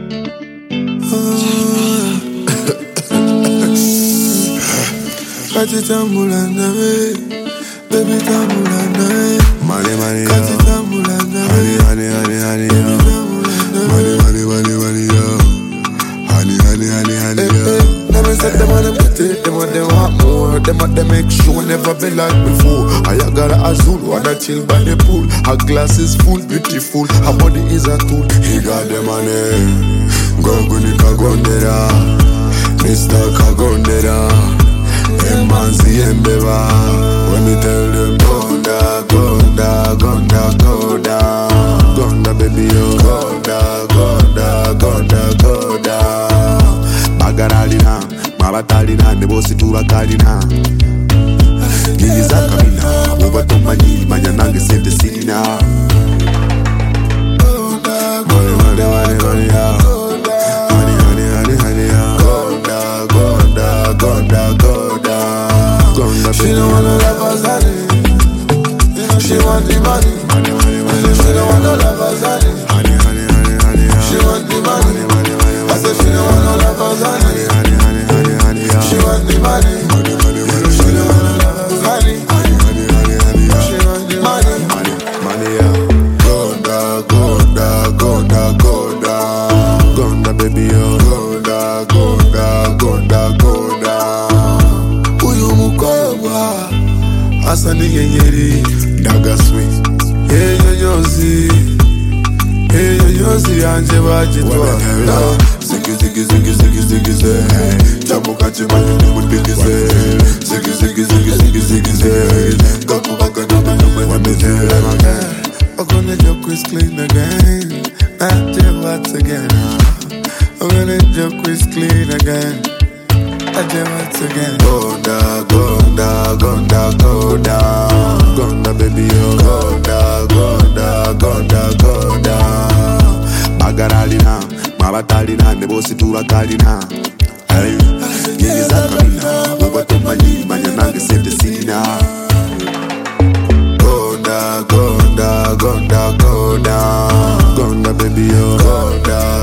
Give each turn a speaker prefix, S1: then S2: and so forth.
S1: Kati tambulana we, baby tambulana we.
S2: Money, money,
S1: Kati
S2: yo.
S1: tambulana we,
S2: Honey, honey, honey, honey, yo. Money, money, money, money, yo. Honey, honey, honey, honey, yo.
S1: Let me set them on them pity, them on them want more. Them on them make sure never be like before. I got a Azul, wanna chill by the pool. Her glass is full, beautiful. Her body is a tool.
S2: He got the money. Goguni kagondera. Mr. Kagondera. Emanzi embeba. When me tell them Gonda, Gonda, Gonda, Gonda, Gonda baby yo. Gonda, Gonda, Gonda, Gonda. Bagaralina, Mabatalina, Nebosi Turakalina. Niliza kamina, Ubatumani, Manyanangi Sente Sina.
S1: Gonda,
S2: Money, money, money, money, yeah. Honey, honey, honey, honey, yeah. Gonda, Gonda, Gonda, Gonda. Gonda
S1: she
S2: baby
S1: don't wanna
S2: yo.
S1: love us, honey. She want the money.
S2: Honey, honey, honey,
S1: She don't wanna love us, honey.
S2: honey, honey, honey, honey, yeah.
S1: She want the money.
S2: Honey, honey, honey,
S1: I said she don't wanna love us, honey.
S2: honey, honey, honey, honey, yeah.
S1: She want the money.
S2: Honey, honey, honey,
S1: She don't
S2: honey,
S1: wanna love us, honey.
S2: honey, honey, honey, honey, yeah.
S1: She want the money.
S2: Money, money, yeah. Gonda, Gonda, Gonda, Gonda. Gonda, baby, yo. Gonda, Gonda, Gonda, Gonda.
S1: Uyu mukobwa asa n'inyenyeri
S2: Daga sweet.
S1: eyo yozi yanje bagitwara.
S2: Ziggy, ziggy, ziggy, ziggy, ziggy, ziggy. Jamuka chimani nimudigize. Ziggy, ziggy, ziggy, ziggy, ziggy, ziggy. Gakubaga nabe nabe wabite.
S1: I'm gonna joke with clean again. Not do what again. I'm gonna joke with clean again. I do what again.
S2: Gonda, Gonda, Gonda, Gonda. Gonda baby yo. Gonda, Gonda, Gonda, Gonda. Bagaralina, Mabatalina, Nebosi Turakalina. Hey, Niliza kamina, Ubatumani, Manyanangi Sente Sina. Gonda, Gonda, Gonda, Gonda. Gonda baby yo. Gonda,